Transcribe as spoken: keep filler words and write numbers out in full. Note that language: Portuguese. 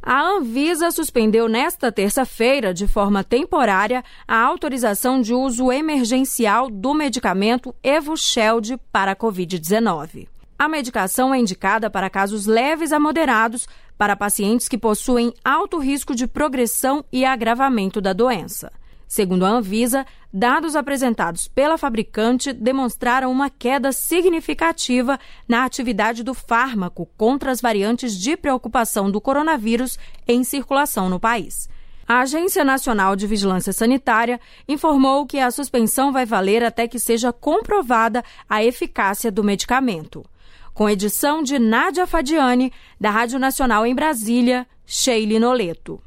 A Anvisa suspendeu nesta terça-feira, de forma temporária, a autorização de uso emergencial do medicamento Evusheld para a covid dezenove. A medicação é indicada para casos leves a moderados, para pacientes que possuem alto risco de progressão e agravamento da doença. Segundo a Anvisa, dados apresentados pela fabricante demonstraram uma queda significativa na atividade do fármaco contra as variantes de preocupação do coronavírus em circulação no país. A Agência Nacional de Vigilância Sanitária informou que a suspensão vai valer até que seja comprovada a eficácia do medicamento. Com edição de Nádia Fadiani, da Rádio Nacional em Brasília, Sheila Noleto.